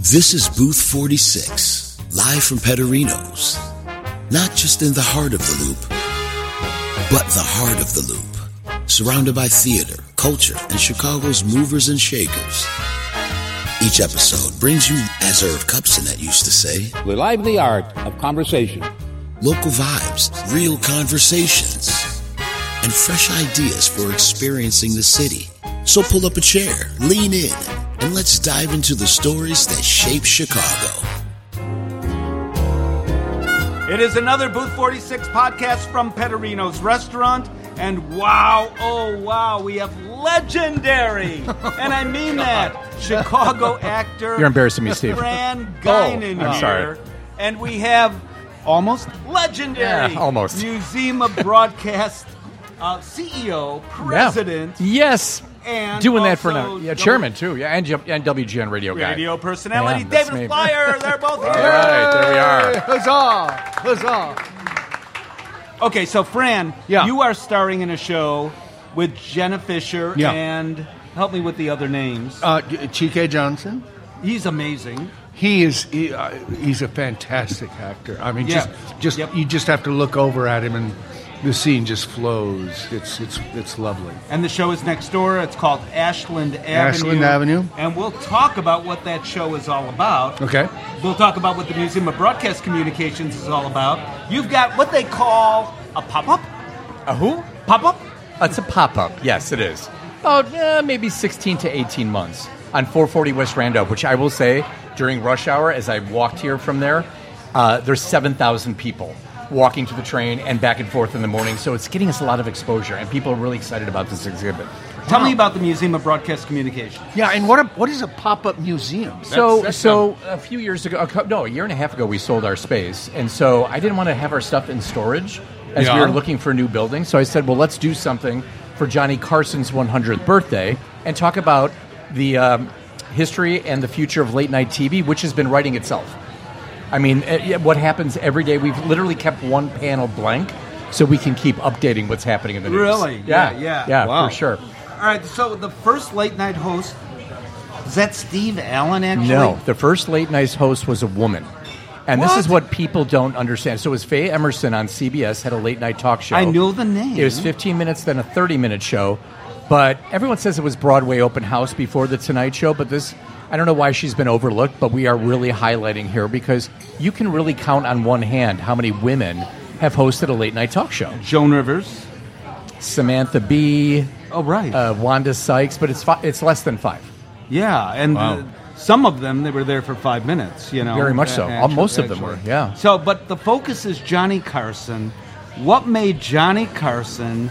This is Booth 46, live from Petterino's. Not just in the heart of the Loop, but the heart of the Loop. Surrounded by theater, culture, and Chicago's movers and shakers. Each episode brings you, as Irv Kupcinet used to say, the lively art of conversation. Local vibes, real conversations, and fresh ideas for experiencing the city. So pull up a chair, lean in, and let's dive into the stories that shape Chicago. It is another Booth 46 podcast from Petterino's Restaurant. And wow, oh wow, we have legendary, and I mean that, Chicago actor. You're embarrassing me, Steve. Fran Guinan I'm here. sorry. And we have almost legendary. Yeah, almost. Museum of Broadcast CEO, president. Yeah. Yes. And doing that for also now. Yeah, chairman too. Yeah, and WGN radio guy. Radio personality, Yeah, that's David me. Flyer. They're both here. All right, there we are. Huzzah! Huzzah! Okay, so Fran, Yeah. you are starring in a show with Jenna Fisher Yeah. and help me with the other names. Chike Johnson. He's amazing. He's a fantastic actor. I mean, Yeah. just Yep. you just have to look over at him and the scene just flows. It's lovely. And the show is next door. It's called Ashland Avenue. Ashland Avenue. And we'll talk about what that show is all about. Okay. We'll talk about what the Museum of Broadcast Communications is all about. You've got what they call a pop-up? A who? Pop-up? It's a pop-up. Yes, it is. About maybe 16 to 18 months on 440 West Randolph, which I will say, during rush hour, as I walked here from there, there's 7,000 people walking to the train and back and forth in the morning. So it's getting us a lot of exposure, and people are really excited about this exhibit. Tell me about the Museum of Broadcast Communications. Yeah, and what is a pop-up museum? So a few years ago, a year and a half ago, we sold our space, and so I didn't want to have our stuff in storage as we were looking for a new building. So I said, well, let's do something for Johnny Carson's 100th birthday and talk about the history and the future of late-night TV, which has been writing itself. I mean, what happens every day, we've literally kept one panel blank so we can keep updating what's happening in the news. Really? Yeah, Wow. for sure. All right, so the first late-night host, is that Steve Allen, actually? No, the first late-night host was a woman. And this is what people don't understand. So it was Faye Emerson on CBS, had a late-night talk show. I know the name. It was 15 minutes, then a 30-minute show. But everyone says it was Broadway open house before the Tonight Show, but this, I don't know why she's been overlooked, but we are really highlighting here because you can really count on one hand how many women have hosted a late-night talk show. Joan Rivers. Samantha Bee. Oh, right. Wanda Sykes, but it's less than 5. Yeah, and some of them, they were there for 5 minutes, you know. Very much so. Most of them were, yeah. So, but the focus is Johnny Carson. What made Johnny Carson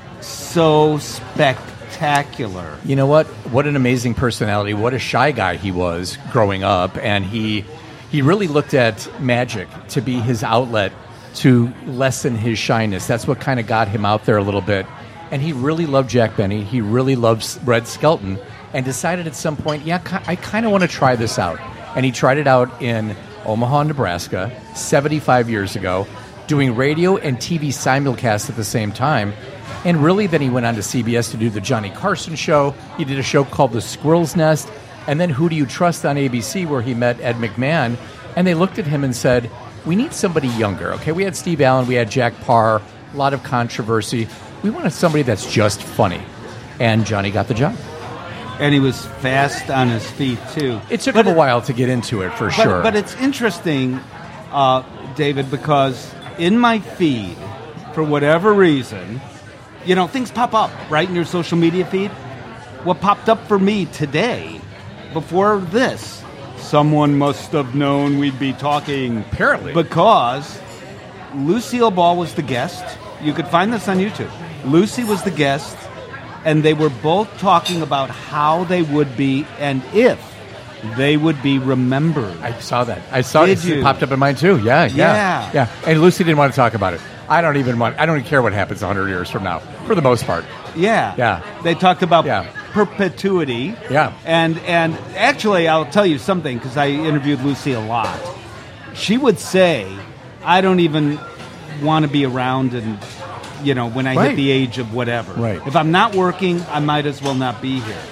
so spectacular? You know what? What an amazing personality. What a shy guy he was growing up. And he really looked at magic to be his outlet to lessen his shyness. That's what kind of got him out there a little bit. And he really loved Jack Benny. He really loved Red Skelton and decided at some point, yeah, I kind of want to try this out. And he tried it out in Omaha, Nebraska, 75 years ago, doing radio and TV simulcast at the same time. And really, then he went on to CBS to do the Johnny Carson show. He did a show called The Squirrel's Nest. And then Who Do You Trust on ABC, where he met Ed McMahon. And they looked at him and said, we need somebody younger. Okay, we had Steve Allen, we had Jack Parr, a lot of controversy. We wanted somebody that's just funny. And Johnny got the job. And he was fast on his feet, too. It took him a while to get into it, for sure. But it's interesting, David, because in my feed, for whatever reason, you know, things pop up, right, in your social media feed. What popped up for me today, before this, someone must have known we'd be talking. Apparently. Because Lucille Ball was the guest. You could find this on YouTube. Lucy was the guest, and they were both talking about how they would be and if they would be remembered. I saw that. I saw it. Did you? It popped up in mine, too. Yeah. And Lucy didn't want to talk about it. I don't even care what happens 100 years from now, for the most part. Yeah. They talked about Yeah. perpetuity. Yeah. And actually, I'll tell you something, because I interviewed Lucy a lot. She would say, I don't even want to be around and, you know, when I hit the age of whatever. Right. If I'm not working, I might as well not be here.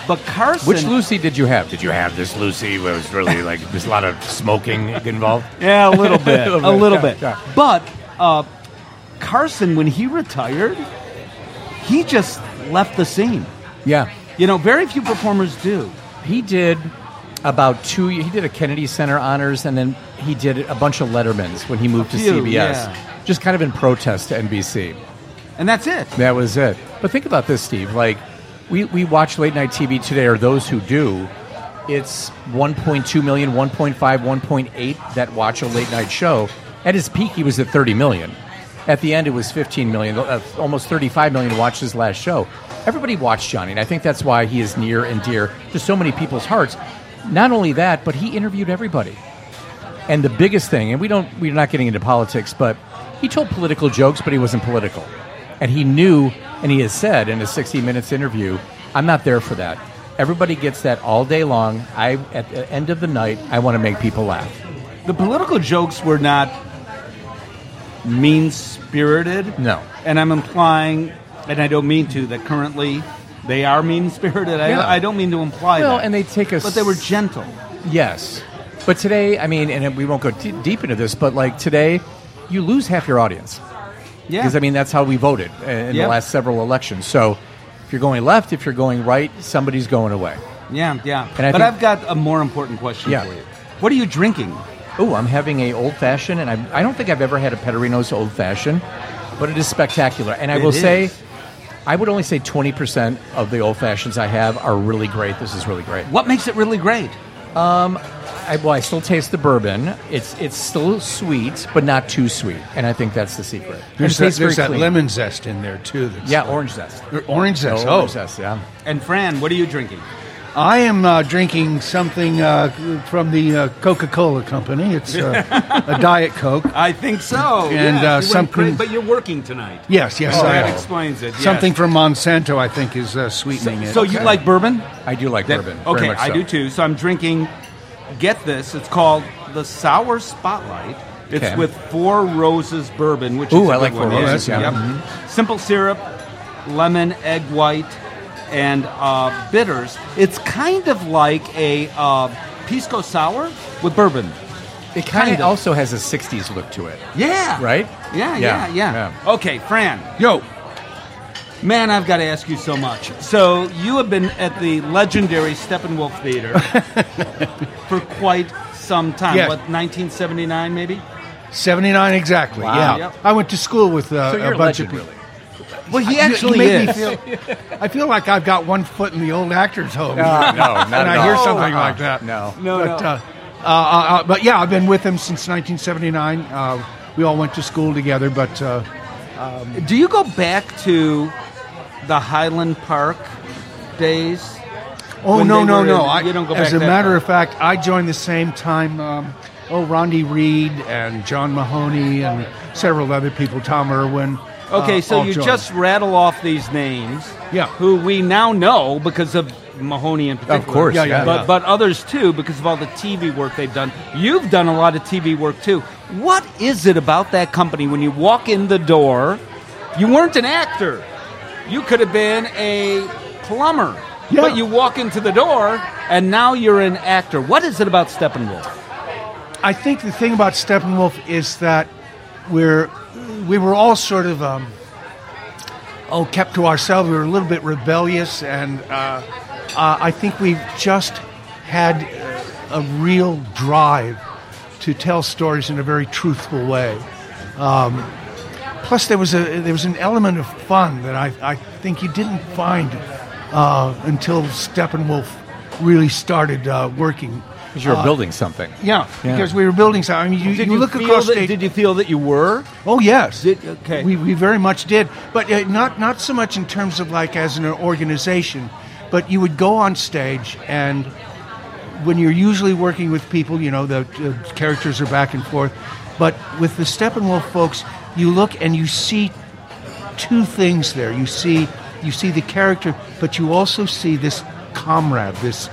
But Carson... Which Lucy did you have? Did you have this Lucy where it was really like there's a lot of smoking involved? Yeah, a little bit. a little bit. Yeah. But Carson, when he retired, he just left the scene. Yeah. You know, very few performers do. He did about he did a Kennedy Center honors, and then he did a bunch of Lettermans when he moved to CBS. Yeah. Just kind of in protest to NBC. And that's it. That was it. But think about this, Steve. Like, we watch late night TV today, or those who do, it's 1.2 million, 1.5, 1.8 that watch a late night show. At his peak, he was at 30 million. At the end, it was 15 million, almost 35 million watched his last show. Everybody watched Johnny, and I think that's why he is near and dear to so many people's hearts. Not only that, but he interviewed everybody. And the biggest thing, and we're not getting into politics, but he told political jokes, but he wasn't political. And he knew, and he has said in a 60 Minutes interview, I'm not there for that. Everybody gets that all day long. At the end of the night, I want to make people laugh. The political jokes were not mean-spirited. No. And I'm implying, and I don't mean to, that currently they are mean-spirited. Yeah. I don't mean to imply that. Well, and they take us... But they were gentle. Yes. But today, I mean, and we won't go deep into this, but like today, you lose half your audience. Yeah. Because, I mean, that's how we voted in the last several elections. So if you're going left, if you're going right, somebody's going away. Yeah. And I've got a more important question for you. What are you drinking? Oh, I'm having a old-fashioned, and I don't think I've ever had a Pederinos old-fashioned, but it is spectacular. And I will say, I would only say 20% of the old-fashions I have are really great. This is really great. What makes it really great? I still taste the bourbon. It's still sweet, but not too sweet, and I think that's the secret. There's And it tastes that very clean. lemon zest in there, too. Orange zest. Orange zest, Orange zest, yeah. And Fran, what are you drinking? I am drinking something from the Coca-Cola Company. It's a Diet Coke. I think so. And, you went something- crazy, but you're working tonight. Yes, I That am. explains it. Yes. Something from Monsanto, I think, is sweetening it. So you like bourbon? I do like bourbon. very Okay, much I so. do too. So I'm drinking, get this, it's called the Sour Spotlight. It's Okay. with Four Roses bourbon, which Ooh, is a I good like Four one. Roses, yeah. Yep. Mhm. Simple syrup, lemon, egg white, and bitters. It's kind of like a pisco sour with bourbon. It kind Kind of of. also has a 60s look to it. Yeah. Right? Yeah. Okay, Fran. Yo, Man, I've got to ask you so much. So you have been at the legendary Steppenwolf Theater for quite some time. Yeah. What, 1979 maybe? 79 exactly, Wow. yeah. Yep. I went to school with So you're a a bunch legend, of people. really. Well, he You actually made is. me I feel like I've got one foot in the old actor's home. No, not when at I hear all. something like that. No. But yeah, I've been with him since 1979. We all went to school together, but Do you go back to the Highland Park days? When no. You don't go back As a that matter far. of fact, I joined the same time. Rondi Reed and John Mahoney and several other people, Tom Irwin. Okay, so all you joined. just rattle off these names, Yeah. who we now know because of Mahoney in particular. Of course, Yeah. But others too because of all the TV work they've done. You've done a lot of TV work too. What is it about that company when you walk in the door? You weren't an actor. You could have been a plumber. Yeah. But you walk into the door and now you're an actor. What is it about Steppenwolf? I think the thing about Steppenwolf is that we were all sort of kept to ourselves. We were a little bit rebellious, and I think we've just had a real drive to tell stories in a very truthful way. Plus, there was an element of fun that I think you didn't find until Steppenwolf really started working. Because you're building something. Yeah, because we were building something. I mean, you look feel across that, stage. Did you feel that you were? Oh yes, Okay. We very much did, but not so much in terms of like as an organization, but you would go on stage, and when you're usually working with people, the characters are back and forth, but with the Steppenwolf folks, you look and you see two things there. You see the character, but you also see this comrade, this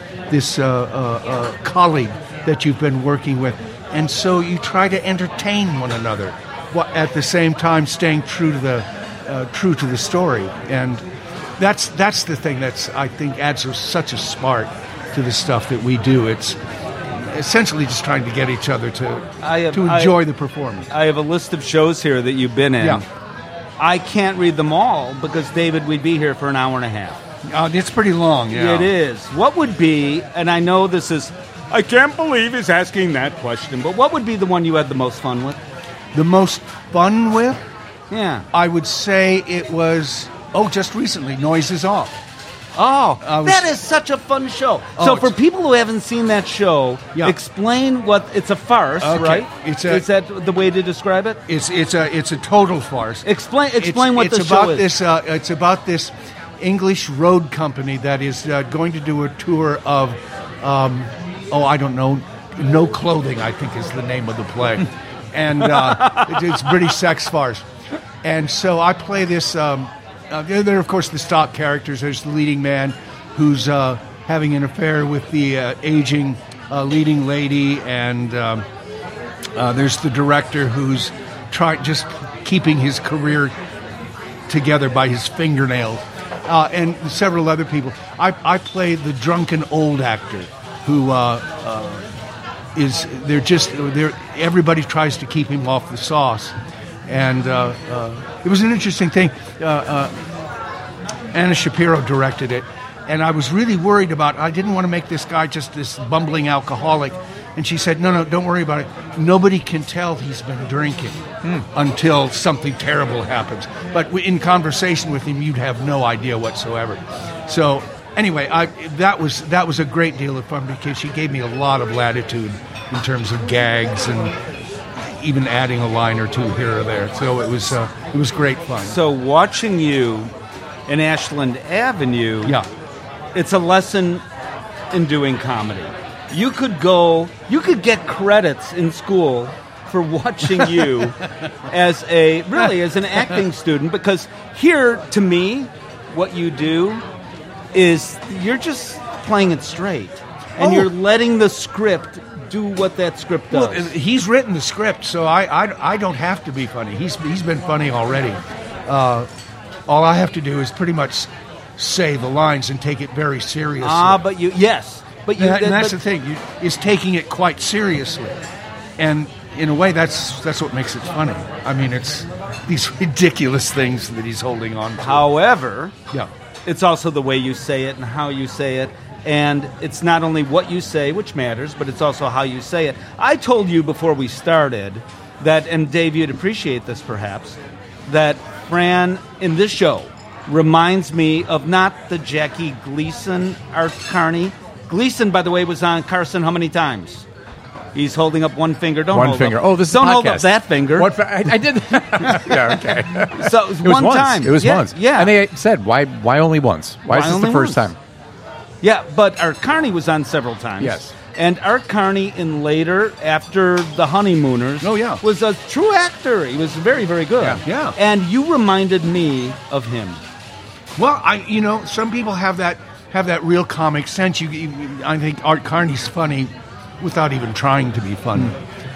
colleague that you've been working with, and so you try to entertain one another, while at the same time staying true to the story. And that's the thing I think adds such a spark to the stuff that we do. It's essentially just trying to get each other to enjoy the performance. I have a list of shows here that you've been in. Yeah. I can't read them all because, David, we'd be here for an hour and a half. It's pretty long, yeah. It is. What would be, and I know this is, I can't believe he's asking that question, but what would be the one you had the most fun with? The most fun with? Yeah. I would say it was, just recently, Noise is Off. That is such a fun show. So for people who haven't seen that show, explain what it's a farce, right? Is that the way to describe it? It's a total farce. Explain what the show is. It's about this English road company that is going to do a tour of, I don't know, No Clothing, I think is the name of the play. And it's British sex farce. And so I play this, there are, of course, the stock characters. There's the leading man who's having an affair with the aging leading lady, and there's the director who's just keeping his career together by his fingernails, and several other people. I play the drunken old actor who everybody tries to keep him off the sauce. And it was an interesting thing. Anna Shapiro directed it, and I was really worried I didn't want to make this guy just this bumbling alcoholic. And she said, no, don't worry about it. Nobody can tell he's been drinking until something terrible happens. But in conversation with him, you'd have no idea whatsoever. So anyway, that was a great deal of fun because she gave me a lot of latitude in terms of gags and even adding a line or two here or there. So it was great fun. So watching you in Ashland Avenue, it's a lesson in doing comedy. You could get credits in school for watching you as an acting student, because here, to me, what you do is you're just playing it straight, and you're letting the script do what that script does. Well, he's written the script, so I don't have to be funny. He's been funny already. All I have to do is pretty much say the lines and take it very seriously. That's the thing. Is taking it quite seriously, and in a way, that's what makes it funny. I mean, it's these ridiculous things that he's holding on to. However, it's also the way you say it and how you say it. And it's not only what you say, which matters, but it's also how you say it. I told you before we started that, and Dave, you'd appreciate this perhaps, that Fran in this show reminds me of not the Jackie Gleason Art Carney. Gleason, by the way, was on Carson how many times? He's holding up one finger. Don't hold finger. Up. Oh, this is Don't a podcast. Hold up that finger. I did. Yeah, okay. So it was one once. time. It was once. Yeah. And they said, why only once? Why is this the first time? Yeah, but Art Carney was on several times. Yes. And Art Carney, after The Honeymooners, was a true actor. He was very, very good. Yeah. And you reminded me of him. Well, some people have that real comic sense. I think Art Carney's funny without even trying to be funny.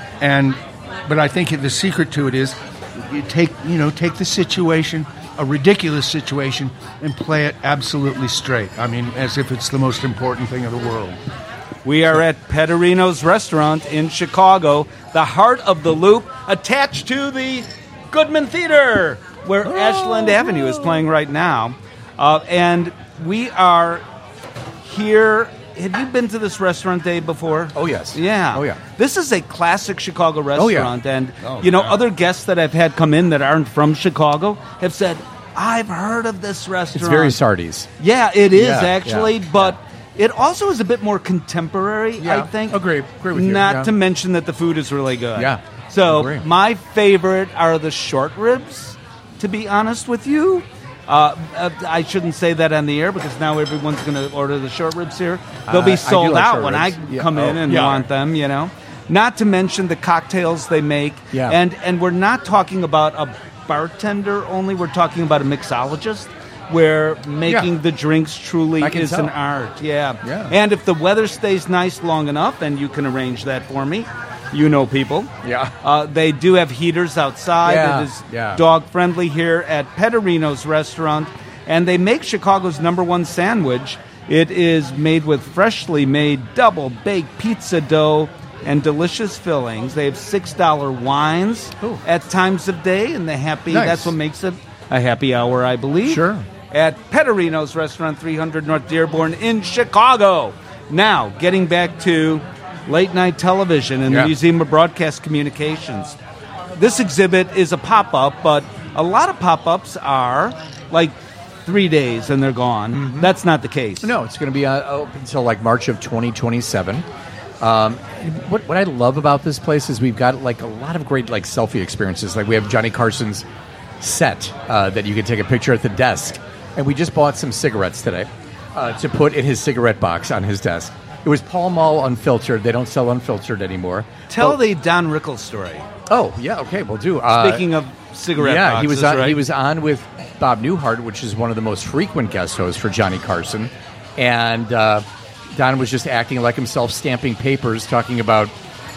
But I think the secret to it is you take the situation, a ridiculous situation, and play it absolutely straight. I mean, as if it's the most important thing in the world. We are at Peterino's Restaurant in Chicago, the heart of the Loop, attached to the Goodman Theater, where Ashland Avenue is playing right now. And we are here. Have you been to this restaurant, Dave, before? Oh, yes. Yeah. Oh, yeah. This is a classic Chicago restaurant. And, yeah. Other guests that I've had come in that aren't from Chicago have said, I've heard of this restaurant. It's very Sardi's. Yeah, it is actually. But it also is a bit more contemporary, I think. Agree with you. Not to mention that the food is really good. Yeah. So my favorite are the short ribs, to be honest with you. I shouldn't say that on the air because now everyone's going to order the short ribs here. They'll be sold out when I come in and want them, Not to mention the cocktails they make. Yeah. And we're not talking about a bartender only. We're talking about a mixologist where making the drinks truly is an art. Yeah. And if the weather stays nice long enough, and you can arrange that for me, people. Yeah. They do have heaters outside. It is dog-friendly here at Peterino's Restaurant. And they make Chicago's #1 sandwich. It is made with freshly made double-baked pizza dough and delicious fillings. They have $6 wines at times of day, and that's what makes it a happy hour, I believe. Sure. At Petterino's Restaurant, 300 North Dearborn in Chicago. Now, getting back to late-night television and the Museum of Broadcast Communications. This exhibit is a pop-up, but a lot of pop-ups are like 3 days and they're gone. Mm-hmm. That's not the case. No, it's going to be open until like March of 2027. What I love about this place is we've got like a lot of great like selfie experiences. Like we have Johnny Carson's set that you can take a picture at the desk. And we just bought some cigarettes today to put in his cigarette box on his desk. It was Pall Mall Unfiltered. They don't sell unfiltered anymore. Tell the Don Rickles story. Oh, yeah, okay, we'll do. Speaking of cigarette boxes, he was on with Bob Newhart, which is one of the most frequent guest hosts for Johnny Carson. And Don was just acting like himself, stamping papers, talking about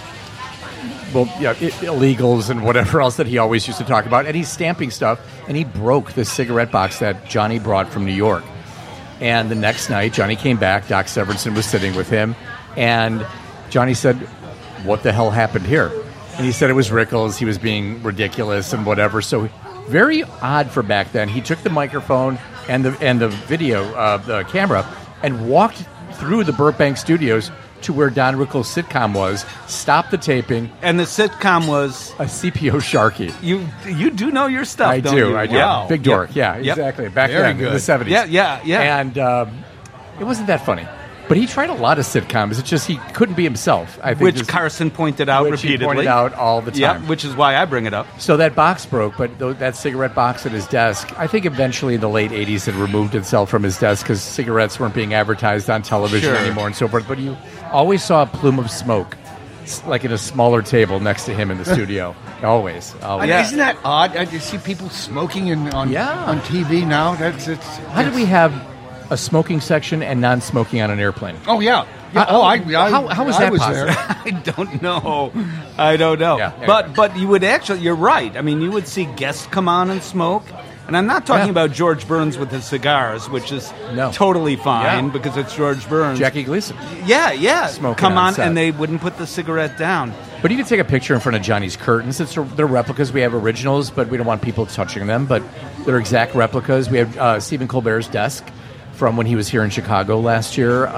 illegals and whatever else that he always used to talk about. And he's stamping stuff, and he broke the cigarette box that Johnny brought from New York. And the next night, Johnny came back. Doc Severinsen was sitting with him. And Johnny said, "What the hell happened here?" And he said it was Rickles. He was being ridiculous and whatever. So very odd for back then. He took the microphone and the video, the camera, and walked through the Burbank studios to where Don Rickles' sitcom was, stopped the taping. And the sitcom was? A CPO Sharky. You do know your stuff, I don't do, you? I do. Wow. Big dork, Yep. exactly. Back Very then, good. in the 70s. Yeah. And it wasn't that funny. But he tried a lot of sitcoms. It's just he couldn't be himself. I think Which Carson pointed out repeatedly. He pointed out all the time. Yeah, which is why I bring it up. So that box broke, but that cigarette box at his desk, I think eventually in the late 80s it removed itself from his desk because cigarettes weren't being advertised on television anymore and so forth. But you always saw a plume of smoke, like at a smaller table next to him in the studio. Always. Isn't that odd? You see people smoking on TV now. How did we have a smoking section and non-smoking on an airplane? Oh, yeah. How was that possible? There. I don't know. Yeah, But you would actually, you're right. I mean, you would see guests come on and smoke. And I'm not talking about George Burns with his cigars, which is totally fine because it's George Burns. Jackie Gleason. Yeah. Smoking come on, set. and they wouldn't put the cigarette down. But you can take a picture in front of Johnny's curtains. They're replicas. We have originals, but we don't want people touching them. But they're exact replicas. We have Stephen Colbert's desk from when he was here in Chicago last year.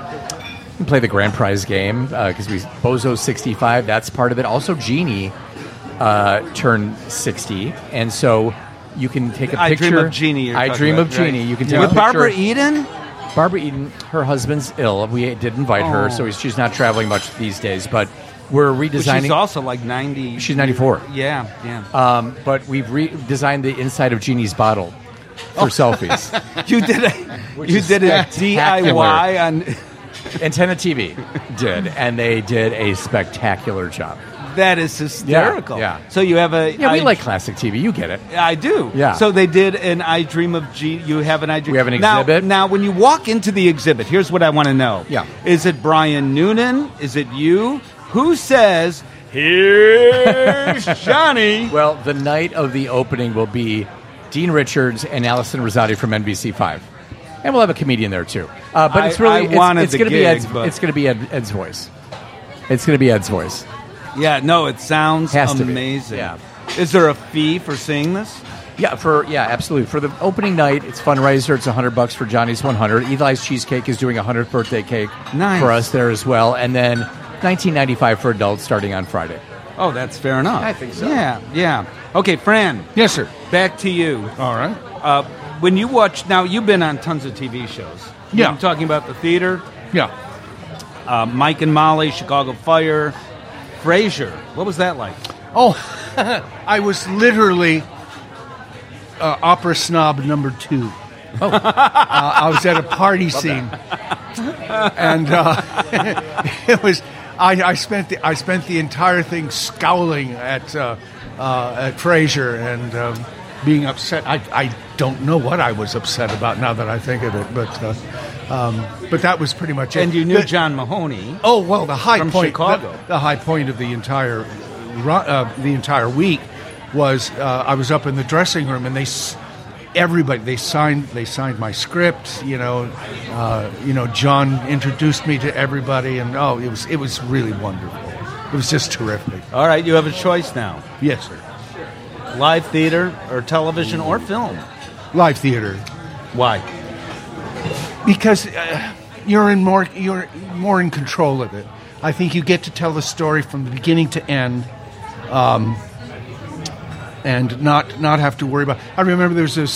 We play the grand prize game because Bozo 65. That's part of it. Also, Jeannie turned 60, and so you can take a picture. I Dream of Jeannie. I Dream of Jeannie. You can take a with picture. Barbara Eden. Barbara Eden, her husband's ill. We did invite her, so she's not traveling much these days. But we're redesigning. She's also like 90. She's 94. Yeah. But we've redesigned the inside of Jeannie's bottle for selfies. You did a DIY on Antenna TV did, and they did a spectacular job. That is hysterical. Yeah. So you have a... Yeah, we like classic TV. You get it. I do. Yeah. So they did an I Dream of G... You have an I Dream... We have an exhibit. Now, when you walk into the exhibit, here's what I want to know. Yeah. Is it Brian Noonan? Is it you? Who says, here's Johnny? Well, the night of the opening will be Dean Richards and Allison Rosati from NBC5. And we'll have a comedian there, too. But it's really... It's going to be Ed's voice. It's going to be Ed's voice. Yeah, no, it sounds amazing. Yeah. Is there a fee for seeing this? Yeah, absolutely. For the opening night, it's fundraiser. It's $100 for Johnny's 100. Eli's Cheesecake is doing a 100th birthday cake for us there as well. And then $19.95 for adults starting on Friday. Oh, that's fair enough. I think so. Yeah. Okay, Fran. Yes, sir. Back to you. All right. When you watch... Now, you've been on tons of TV shows. Yeah. I'm talking about the theater. Yeah. Mike and Molly, Chicago Fire, Frasier. What was that like? Oh, I was literally opera snob number 2. Oh. I was at a party scene, and it was. I spent the entire thing scowling at Frasier and being upset. I don't know what I was upset about now that I think of it, but that was pretty much it. And you knew John Mahoney. Oh well, the high from point, Chicago. The high point of the entire week was I was up in the dressing room and everybody, they signed my script. John introduced me to everybody, and it was really wonderful. It was just terrific. All right, you have a choice now. Yes, sir. Live theater or television or film? Live theater. Why? Because you're more in control of it. I think you get to tell the story from the beginning to end, and not have to worry about. I remember there's a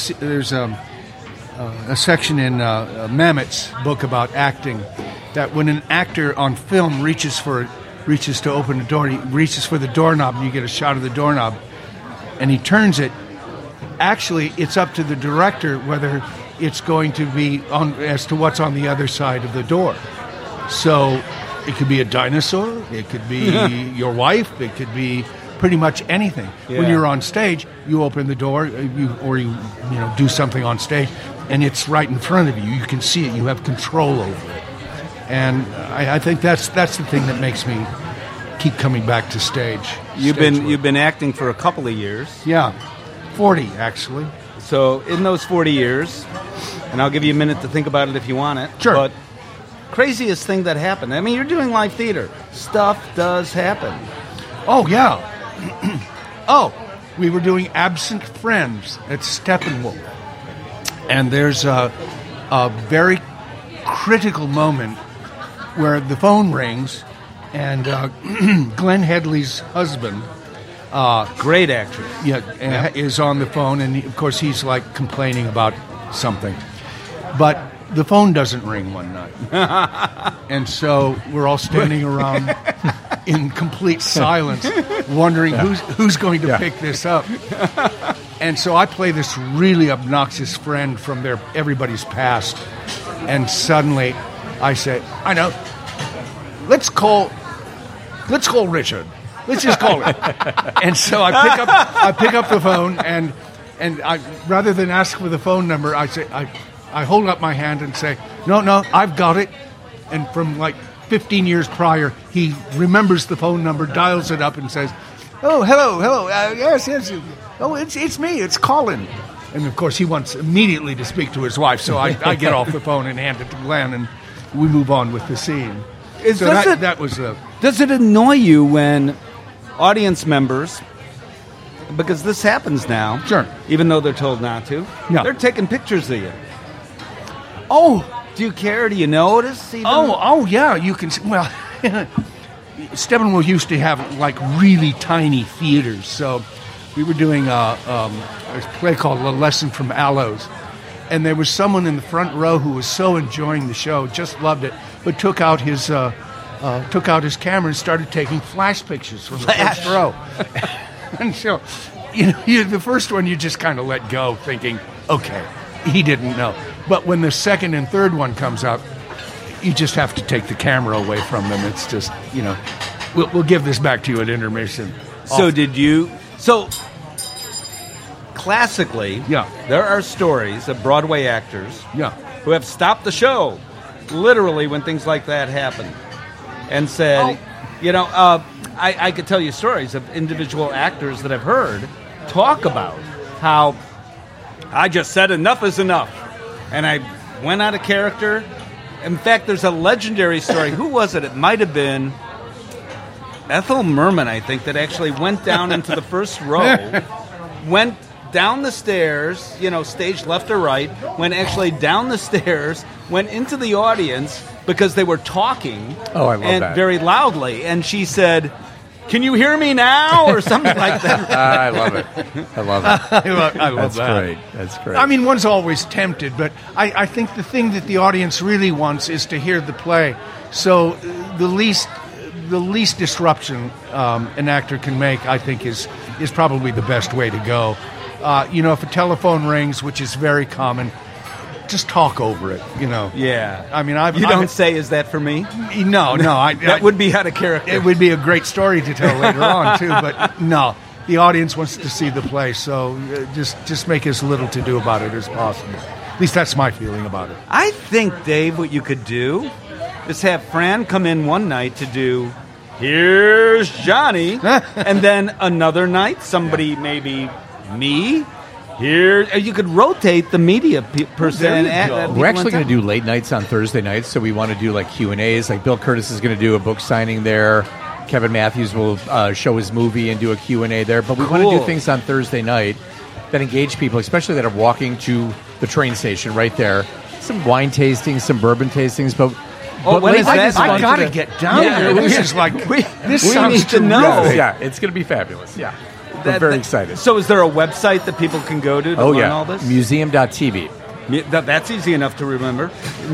section in Mamet's book about acting that when an actor on film reaches to open the door, he reaches for the doorknob, and you get a shot of the doorknob, and he turns it. Actually, it's up to the director whether it's going to be on as to what's on the other side of the door. So it could be a dinosaur, it could be your wife, it could be pretty much anything. Yeah. When you're on stage, you open the door, you do something on stage, and it's right in front of you. You can see it. You have control over it. And I think that's the thing that makes me keep coming back to stage. You've been acting for a couple of years. Yeah, 40 actually. So in those 40 years, and I'll give you a minute to think about it if you want it. Sure. But craziest thing that happened. I mean, you're doing live theater. Stuff does happen. Oh yeah. We were doing Absent Friends at Steppenwolf, and there's a very critical moment where the phone rings, and Glenn Headley's husband, Great actress. is on the phone, and of course he's like complaining about something, but the phone doesn't ring one night, and so we're all standing around in complete silence, wondering who's going to pick this up. And so I play this really obnoxious friend from everybody's past, and suddenly I say, I know, let's call Richard. Let's just call him. And so I pick up the phone, and I, rather than ask for the phone number, I hold up my hand and say, no, I've got it. And from like 15 years prior, he remembers the phone number, dials it up, and says, "Oh, hello, yes, oh, it's me, it's Colin." And of course, he wants immediately to speak to his wife, so I get off the phone and hand it to Glenn, and we move on with the scene. Does it annoy you when audience members, because this happens now, sure, even though they're told not to, they're taking pictures of you? Oh. Do you care? Do you notice? Even? Oh, yeah. You can. Well, Steppenwolf used to have like really tiny theaters, so we were doing a play called "A Lesson from Aloes," and there was someone in the front row who was so enjoying the show, just loved it, but took out his camera and started taking flash pictures from the first row. And so, the first one you just kind of let go, thinking, okay, he didn't know. But when the second and third one comes up, you just have to take the camera away from them. It's just, we'll give this back to you at intermission. So classically, there are stories of Broadway actors who have stopped the show, literally, when things like that happen, and said, I could tell you stories of individual actors that I've heard talk about how I just said enough is enough. And I went out of character. In fact, there's a legendary story. Who was it? It might have been Ethel Merman, I think, that actually went down into the first row, went down the stairs, stage left or right, went actually down the stairs, went into the audience because they were talking very loudly. And she said, "Can you hear me now?" or something like that. I love it. I love That's that. Great. That's great. I mean, one's always tempted, but I think the thing that the audience really wants is to hear the play. So the least disruption an actor can make, I think, is probably the best way to go. If a telephone rings, which is very common, just talk over it, Yeah. I mean, You don't say, "Is that for me?" No. That would be out of character. It would be a great story to tell later on, too, but no. The audience wants to see the play, so just make as little to do about it as possible. At least that's my feeling about it. I think, Dave, what you could do is have Fran come in one night to do "Here's Johnny," and then another night, somebody, maybe me, Here, you could rotate the media person. We're actually going to do late nights on Thursday nights, so we want to do like Q&As. Like Bill Curtis is going to do a book signing there. Kevin Matthews will show his movie and do a Q&A there. But we want to do things on Thursday night that engage people, especially that are walking to the train station right there. Some wine tastings, some bourbon tastings, but when is that? I got to get down there. This is like this sounds need to know. Yeah, it's going to be fabulous. Yeah. We're very excited. So is there a website that people can go to learn all this? Museum.tv. That's easy enough to remember.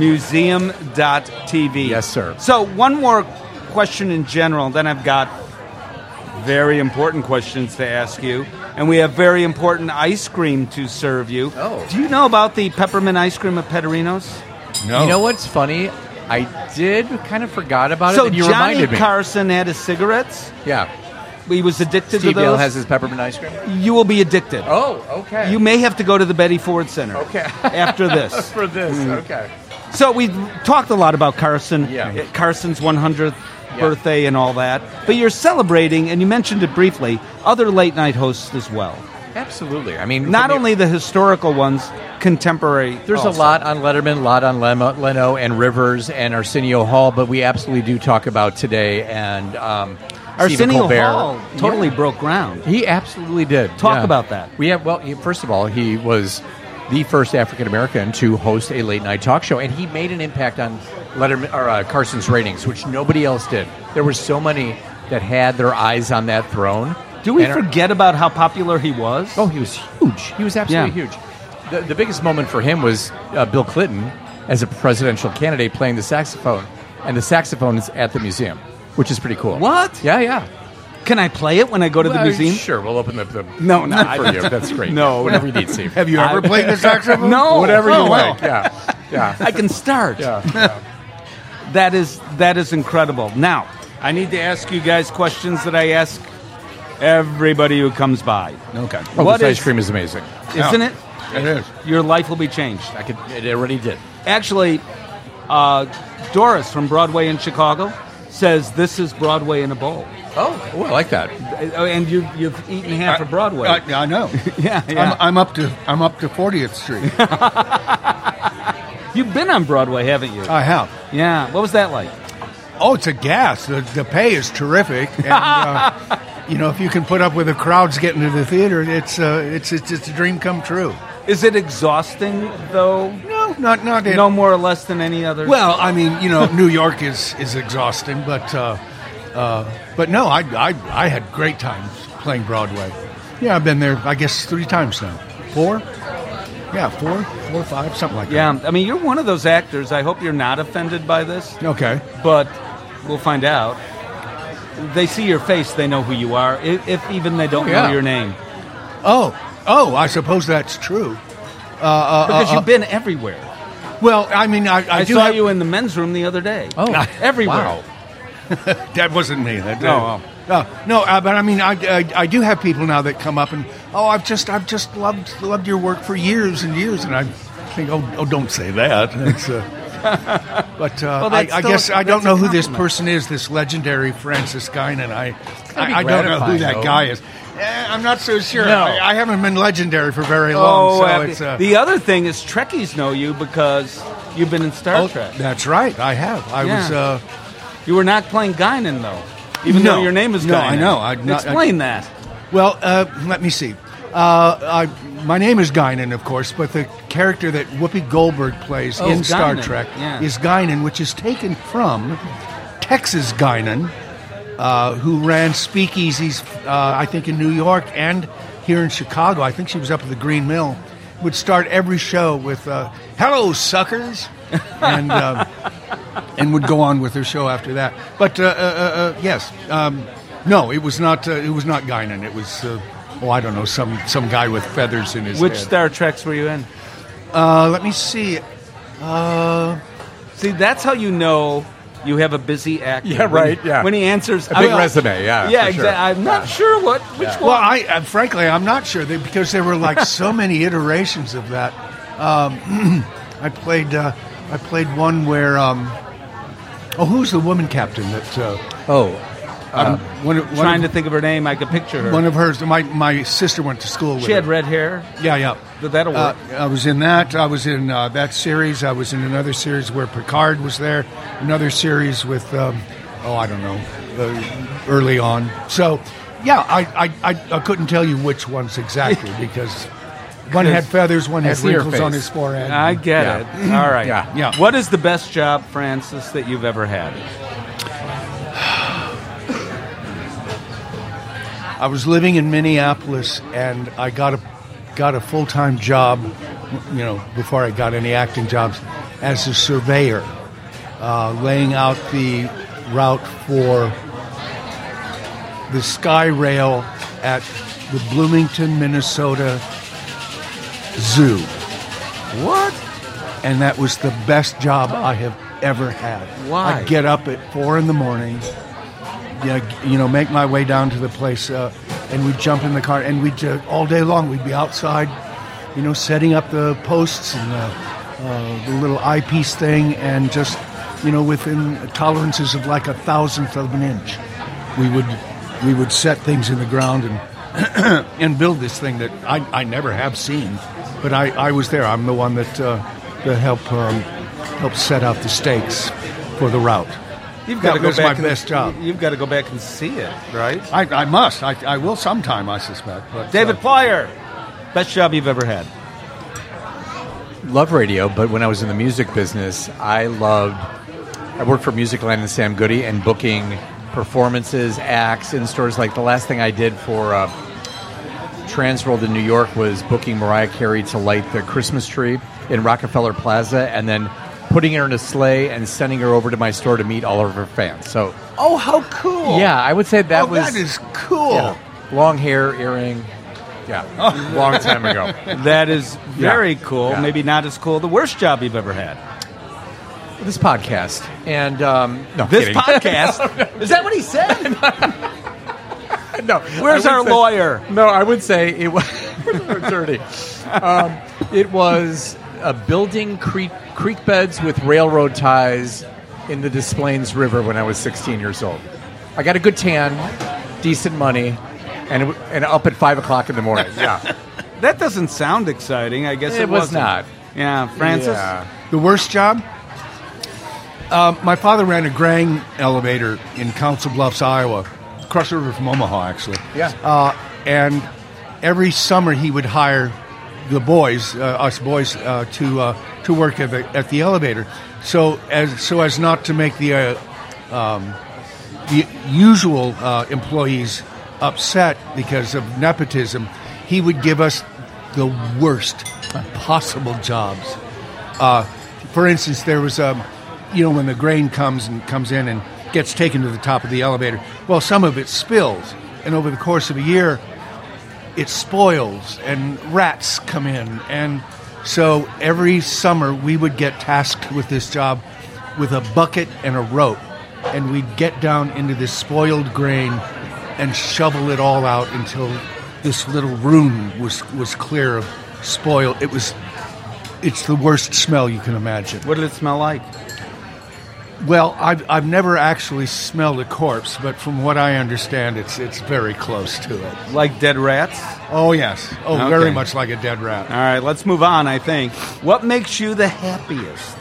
Museum.tv. Yes, sir. So one more question in general, then I've got very important questions to ask you. And we have very important ice cream to serve you. Oh. Do you know about the peppermint ice cream at Pederinos? No. You know what's funny? I did kind of forgot about it, So and you Johnny reminded me. Carson had his cigarettes. Yeah. He was addicted Steve to those. Dale has his peppermint ice cream. You will be addicted. Oh, okay. You may have to go to the Betty Ford Center. Okay. After this. For this, okay. So we talked a lot about Carson, Yeah. Carson's 100th birthday and all that. But you're celebrating, and you mentioned it briefly, other late night hosts as well. Absolutely. I mean, Not only the historical ones, contemporary. there's also. a lot on Letterman, a lot on Leno and Rivers and Arsenio Hall, but we absolutely do talk about today and Stephen Arsenio Colbert. Hall totally broke ground. He absolutely did. Talk about that. We have first of all, he was the first African American to host a late night talk show, and he made an impact on Letterman or Carson's ratings, which nobody else did. There were so many that had their eyes on that throne. Do we And forget about how popular he was? Oh, he was huge. He was absolutely huge. The biggest moment for him was Bill Clinton as a presidential candidate playing the saxophone, and the saxophone is at the museum, which is pretty cool. What? Yeah. Can I play it when I go to the Well, museum? Sure, we'll open the No, not for you. That's great. No, whatever you need, Steve. Have you ever played the saxophone? No. Whatever you Oh, like. well. Yeah. I can start. Yeah. That is incredible. Now, I need to ask you guys questions that I ask everybody who comes by. Okay. Oh, What this is- ice cream is amazing. Isn't it? It is. Your life will be changed. It already did. Actually, Doris from Broadway in Chicago says this is Broadway in a bowl. Oh, I like that. And you've eaten half of Broadway. I know. yeah. I'm up to 40th Street. You've been on Broadway, haven't you? I have. Yeah. What was that like? Oh, it's a gas. The pay is terrific, and if you can put up with the crowds getting to the theater, it's a dream come true. Is it exhausting though? No, not No more or less than any other. Well, I mean, New York is exhausting, but no, I had great times playing Broadway. Yeah, I've been there, I guess, 3 times now. 4? Yeah, 4 or 5, something like that. yeah. I mean, you're one of those actors. I hope you're not offended by this, Okay. but we'll find out. They see your face, they know who you are, if even they don't know your name, Oh, I suppose that's true. because you've been everywhere. Well, I mean, I do saw have, you in the men's room the other day. Oh, everywhere. wow. That wasn't me. That, No. But I mean, I do have people now that come up and I've just loved your work for years and years, and I think don't say that. It's, but that's I still guess I don't that's a know who this compliment. person is. This legendary Francis Guinan. I be don't know who gratifying, that though. guy is. I'm not so sure. No. I haven't been legendary for very long. So it's the other thing is Trekkies know you because you've been in Star Trek. That's right. I have. I was. You were not playing Guinan, though, even No. though your name is No, Guinan. I know. Explain that. Well, let me see. My name is Guinan, of course, but the character that Whoopi Goldberg plays in Star Guinan. Trek Yeah. is Guinan, which is taken from Texas Guinan, who ran speakeasies, I think, in New York and here in Chicago. I think she was up at the Green Mill. Would start every show with "Hello, suckers," and would go on with her show after that. But yes, no, it was not. It was not Guinan. It was I don't know, some guy with feathers in his Which head. Star Treks were you in? Let me see. See, that's how you know you have a busy actor. Yeah, right, yeah. When he answers... A big resume, yeah. Yeah, for sure. exactly. I'm not sure which Well, one. frankly, I'm not sure because there were like so many iterations of that. I played one where who's the woman captain that? Trying to think of her name. I could picture her. One of hers. My sister went to school with She had her. red hair. Yeah. That'll work. I was in that. I was in that series. I was in another series where Picard was there. Another series with, I don't know, early on. So, yeah, I couldn't tell you which ones exactly because one had feathers, one had wrinkles on his forehead. I get it. All right. Yeah. What is the best job, Francis, that you've ever had? I was living in Minneapolis, and I got a full-time job, before I got any acting jobs, as a surveyor, laying out the route for the Sky Rail at the Bloomington, Minnesota Zoo. What? And that was the best job I have ever had. Why? I'd get up at 4 a.m, make my way down to the place, and we'd jump in the car, and we'd all day long we'd be outside, setting up the posts and the little eyepiece thing, and just, within tolerances of like 1,000th of an inch, we would set things in the ground and and build this thing that I never have seen, but I was there. I'm the one that helped set out the stakes for the route. You've got to go was back. my best job. You've got to go back and see it, right? I must. I will sometime, I suspect. But, David Plyer, best job you've ever had. Love radio, but when I was in the music business, I worked for Musicland and Sam Goody and booking performances, acts in stores. Like the last thing I did for Transworld in New York was booking Mariah Carey to light the Christmas tree in Rockefeller Plaza, and then putting her in a sleigh and sending her over to my store to meet all of her fans. So, Oh, how cool! yeah, I would say that was that is cool. yeah, long hair, earring. Yeah, long time ago. That is very cool. Yeah. Maybe not as cool. The worst job you've ever had. This podcast and no, This kidding. podcast. Is that what he said? No, Where's I our would say- lawyer? No, I would say it was dirty. It was building creek beds with railroad ties in the Des Plaines River when I was 16 years old. I got a good tan, decent money, and up at 5 o'clock in the morning. Yeah, That doesn't sound exciting. I guess it was wasn't. not. Yeah, Francis. Yeah. The worst job? My father ran a grain elevator in Council Bluffs, Iowa, across the river from Omaha, actually. Yeah. And every summer he would hire the boys, us boys, to work at the elevator. So as not to make the usual employees upset because of nepotism, he would give us the worst possible jobs. For instance, there was when the grain comes in and gets taken to the top of the elevator, well, some of it spills, and over the course of a year, it spoils, and rats come in, and so every summer we would get tasked with this job with a bucket and a rope, and we'd get down into this spoiled grain and shovel it all out until this little room was clear of spoil. It's the worst smell you can imagine. What did it smell like? Well, I've never actually smelled a corpse, but from what I understand, it's very close to it. Like dead rats? Oh, yes. Oh, Okay. very much like a dead rat. All right, let's move on, I think. What makes you the happiest?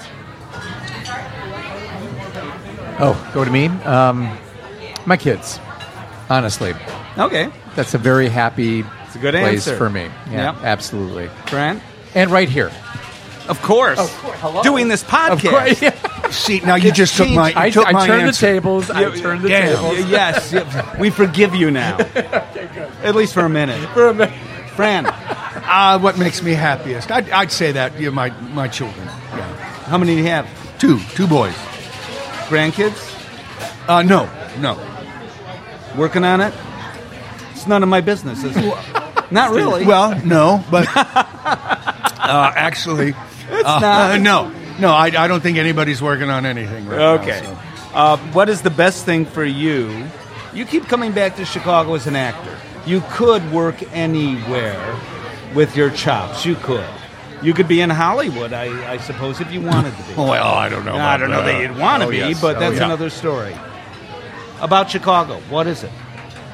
Oh, go to me. My kids. Honestly, Okay. that's a very happy It's a good place answer. for me. Yeah, Yep. absolutely. Grant? And right here. Of course. Hello. Doing this podcast. Of course. Yeah. See, now you just took my I you took my turned the answer. tables. I turned the Damn. tables. Yes, we forgive you now. At least for a minute. For a minute. Fran, What makes me happiest? I'd say that my children. Yeah. how many do you have? Two boys. Grandkids? No. Working on it? It's none of my business, is it? Not really. Well, no, but actually, not. no. I don't think anybody's working on anything right Okay. now. So. What is the best thing for you? You keep coming back to Chicago as an actor. You could work anywhere with your chops. You could. You could be in Hollywood, I suppose, if you wanted to be. Well, I don't know. I don't know that you'd want to be, yes. but that's yeah. another story. about Chicago? What is it?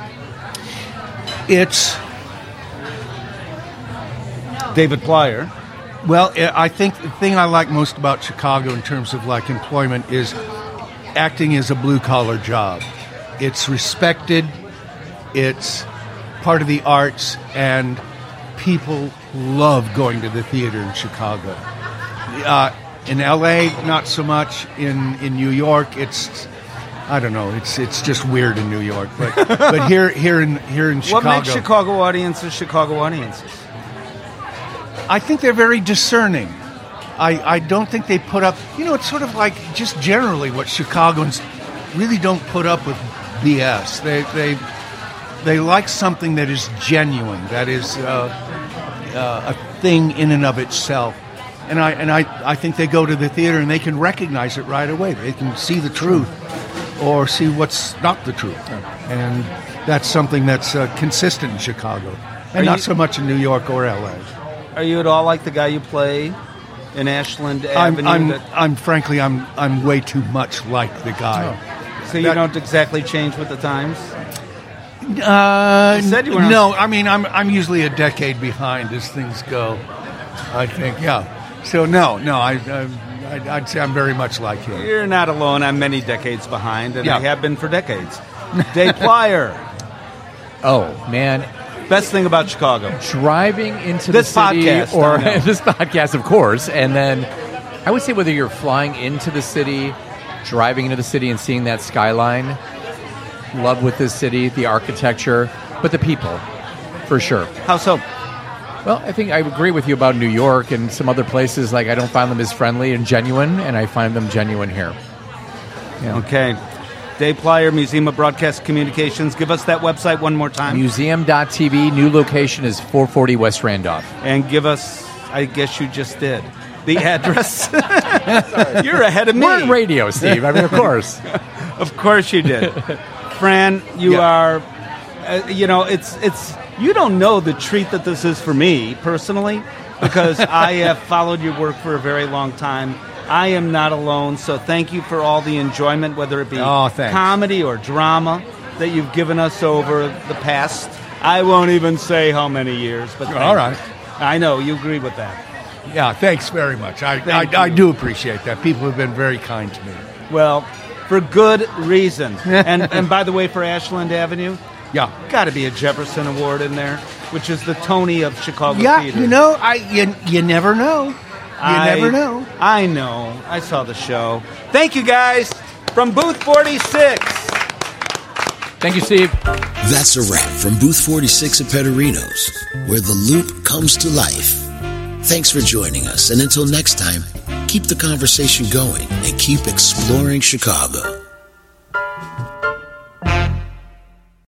It's David Plyer. Well, I think the thing I like most about Chicago in terms of like employment is acting is a blue-collar job. It's respected, it's part of the arts, and people love going to the theater in Chicago. In L.A., not so much. In New York, it's, I don't know, it's just weird in New York. But here in Chicago... What makes Chicago audiences? I think they're very discerning. I don't think they put up... it's sort of like just generally what Chicagoans really don't put up with BS. They like something that is genuine, that is a thing in and of itself. And I think they go to the theater and they can recognize it right away. They can see the truth or see what's not the truth. And that's something that's consistent in Chicago. And not so much in New York or L.A. Are you at all like the guy you play in Ashland Avenue? I'm way too much like the guy. Oh. So you don't exactly change with the times? You said you were no. I mean, I'm usually a decade behind as things go. I think, yeah. So no. I'd say I'm very much like him. You're not alone. I'm many decades behind, and I have been for decades. Dave Plyer. Oh man. Best thing about Chicago. Driving into this the city podcast, or this podcast, of course. And then I would say whether you're flying into the city, driving into the city and seeing that skyline, love with this city, the architecture, but the people, for sure. How so? Well, I think I agree with you about New York and some other places. Like, I don't find them as friendly and genuine, and I find them genuine here. Yeah. Okay. Dave Plyer, Museum of Broadcast Communications. Give us that website one more time. Museum.tv. New location is 440 West Randolph. And give us, I guess you just did, the address. You're ahead of me. We're in radio, Steve. I mean, of course. Of course you did. Fran, you are, it's you don't know the treat that this is for me, personally, because I have followed your work for a very long time. I am not alone, so thank you for all the enjoyment, whether it be comedy or drama, that you've given us over the past. I won't even say how many years, but all right. I know, you agree with that. Yeah, thanks very much. I do appreciate that. People have been very kind to me. Well, for good reason. And by the way, for Ashland Avenue, got to be a Jefferson Award in there, which is the Tony of Chicago theater. You never know. Never know. I know. I saw the show. Thank you, guys, from Booth 46. Thank you, Steve. That's a wrap from Booth 46 at Pederinos, where the Loop comes to life. Thanks for joining us, and until next time, keep the conversation going and keep exploring Chicago.